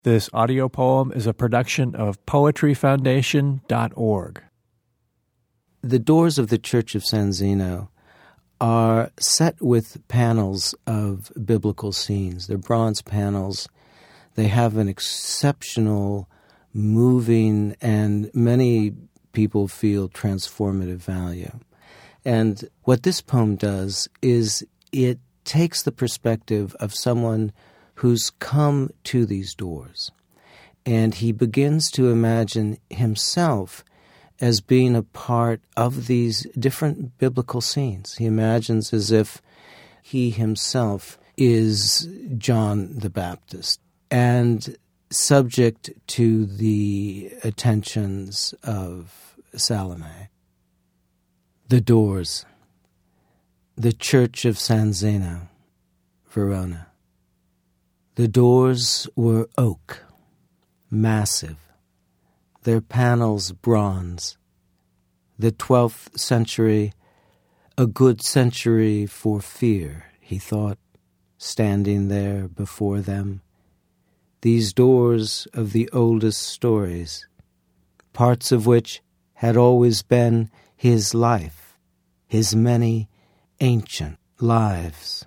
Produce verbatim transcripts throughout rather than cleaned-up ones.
This audio poem is a production of poetry foundation dot org. The doors of the Church of San Zeno are set with panels of biblical scenes. They're bronze panels. They have an exceptional, moving, and many people feel transformative value. And what this poem does is it takes the perspective of someone who's come to these doors, and he begins to imagine himself as being a part of these different biblical scenes. He imagines as if he himself is John the Baptist and subject to the attentions of Salome. The doors. The Church of San Zeno, Verona. The doors were oak, massive, their panels bronze. The twelfth century, a good century for fear, he thought, standing there before them. These doors of the oldest stories, parts of which had always been his life, his many ancient lives.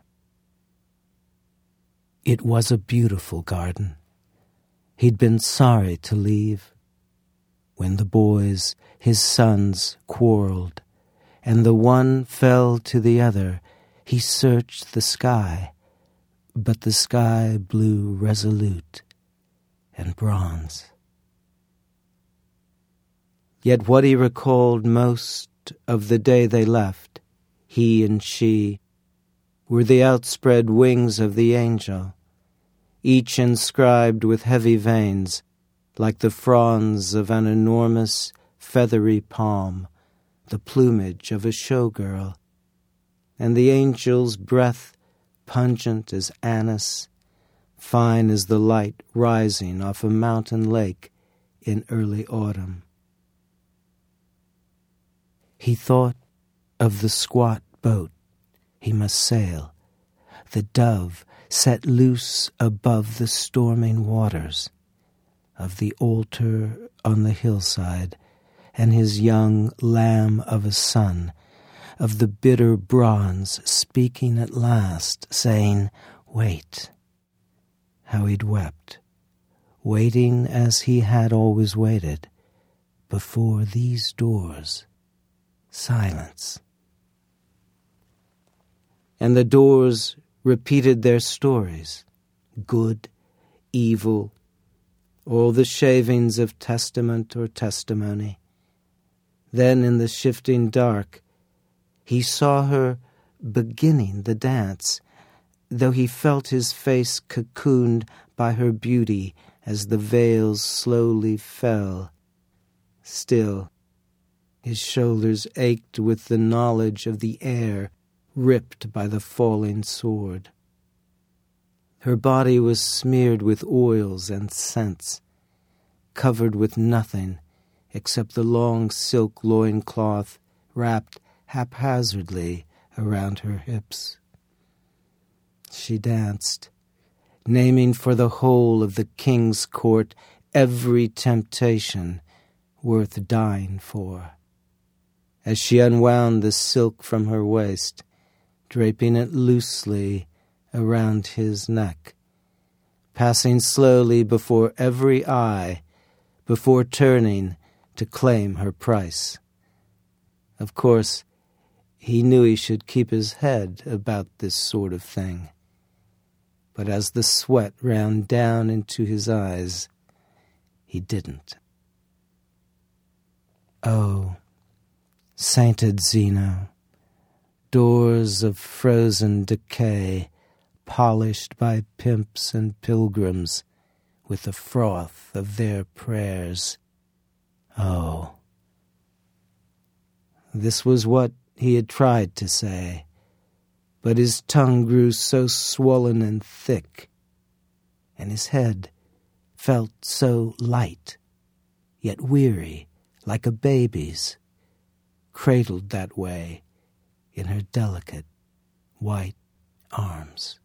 It was a beautiful garden. He'd been sorry to leave. When the boys, his sons, quarreled, and the one fell to the other, he searched the sky, but the sky blew resolute and bronze. Yet what he recalled most of the day they left, he and she, were the outspread wings of the angel, each inscribed with heavy veins, like the fronds of an enormous feathery palm, the plumage of a showgirl, and the angel's breath pungent as anise, fine as the light rising off a mountain lake in early autumn. He thought of the squat boat he must sail, the dove set loose above the storming waters, of the altar on the hillside, and his young lamb of a son, of the bitter bronze speaking at last, saying, "Wait." How he'd wept, waiting as he had always waited, before these doors. Silence. And the doors repeated their stories, good, evil, all the shavings of testament or testimony. Then in the shifting dark, he saw her beginning the dance, though he felt his face cocooned by her beauty as the veils slowly fell. Still, his shoulders ached with the knowledge of the air ripped by the falling sword. Her body was smeared with oils and scents, covered with nothing except the long silk loincloth wrapped haphazardly around her hips. She danced, naming for the whole of the king's court every temptation worth dying for. As she unwound the silk from her waist, draping it loosely around his neck, passing slowly before every eye, before turning to claim her price. Of course, he knew he should keep his head about this sort of thing, but as the sweat ran down into his eyes, he didn't. Oh, sainted Zeno, doors of frozen decay, polished by pimps and pilgrims with the froth of their prayers. Oh. This was what he had tried to say, but his tongue grew so swollen and thick, and his head felt so light, yet weary, like a baby's, cradled that way in her delicate white arms.